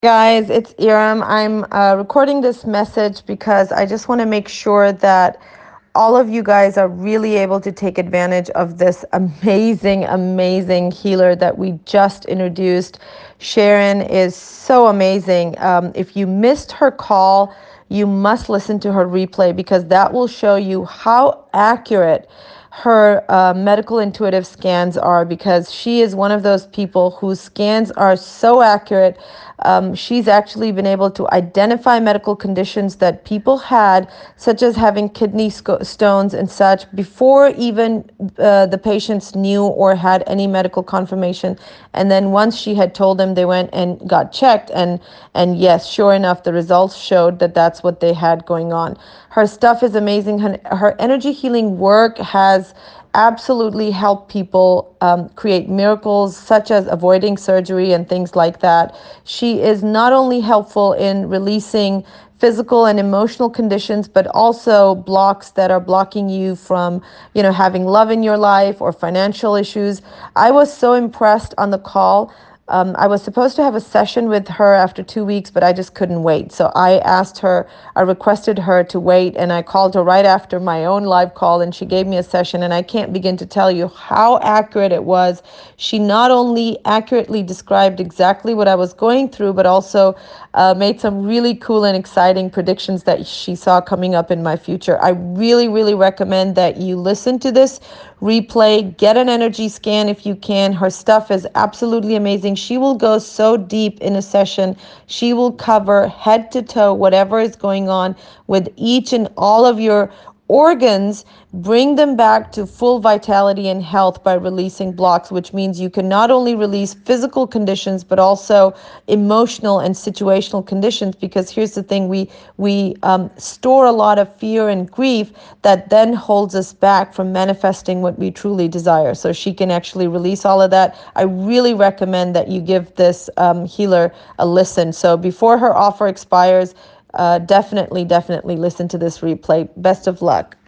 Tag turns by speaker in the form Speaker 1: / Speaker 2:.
Speaker 1: Guys, it's Iram. I'm recording this message because I just want to make sure that all of you guys are really able to take advantage of this amazing, amazing healer that we just introduced. Sharon is so amazing. If you missed her call, you must listen to her replay because that will show you how accurate her medical intuitive scans are, because she is one of those people whose scans are so accurate. She's actually been able to identify medical conditions that people had, such as having kidney stones and such, before even the patients knew or had any medical confirmation. And then once she had told them, they went and got checked, and yes, sure enough, the results showed that that's what they had going on. Her stuff is amazing. Her energy healing work has absolutely helped people create miracles, such as avoiding surgery and things like that. She is not only helpful in releasing physical and emotional conditions, but also blocks that are blocking you from, having love in your life or financial issues. I was so impressed on the call. I was supposed to have a session with her after 2 weeks, but I just couldn't wait. So I requested her to wait, and I called her right after my own live call, and she gave me a session. And I can't begin to tell you how accurate it was. She not only accurately described exactly what I was going through, but also made some really cool and exciting predictions that she saw coming up in my future. I really, really recommend that you listen to this replay, get an energy scan if you can. Her stuff is absolutely amazing. She will go so deep in a session. She will cover head to toe whatever is going on with each and all of your organs, bring them back to full vitality and health by releasing blocks, which means you can not only release physical conditions but also emotional and situational conditions. Because here's the thing, we store a lot of fear and grief that then holds us back from manifesting what we truly desire. So she can actually release all of that. I really recommend that you give this healer a listen. So before her offer expires, definitely listen to this replay. Best of luck.